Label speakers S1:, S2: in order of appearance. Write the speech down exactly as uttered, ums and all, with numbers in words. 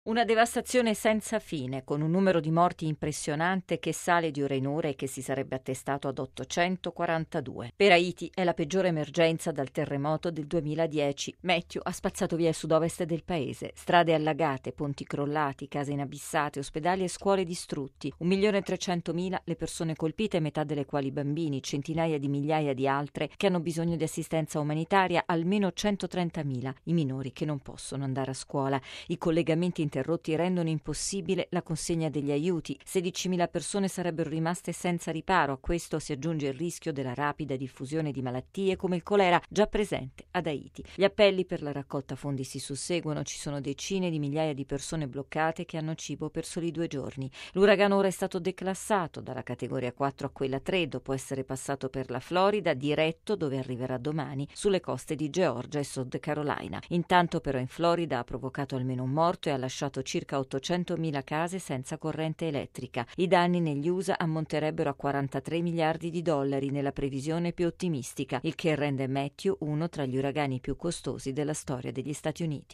S1: Una devastazione senza fine, con un numero di morti impressionante che sale di ora in ora e che si sarebbe attestato ad ottocentoquarantadue. Per Haiti è la peggiore emergenza dal terremoto del duemiladieci. Matthew ha spazzato via il sud-ovest del paese. Strade allagate, ponti crollati, case inabissate, ospedali e scuole distrutti. un milione e trecentomila le persone colpite, metà delle quali bambini, centinaia di migliaia di altre che hanno bisogno di assistenza umanitaria, almeno centotrentamila i minori che non possono andare a scuola. I collegamenti interrotti rendono impossibile la consegna degli aiuti. sedicimila persone sarebbero rimaste senza riparo. A questo si aggiunge il rischio della rapida diffusione di malattie come il colera già presente ad Haiti. Gli appelli per la raccolta fondi si susseguono. Ci sono decine di migliaia di persone bloccate che hanno cibo per soli due giorni. L'uragano ora è stato declassato dalla categoria quattro a quella tre dopo essere passato per la Florida, diretto dove arriverà domani sulle coste di Georgia e South Carolina. Intanto però in Florida ha provocato almeno un morto e ha lasciato circa ottocentomila case senza corrente elettrica. I danni negli U S A ammonterebbero a quarantatré miliardi di dollari nella previsione più ottimistica, il che rende Matthew uno tra gli uragani più costosi della storia degli Stati Uniti.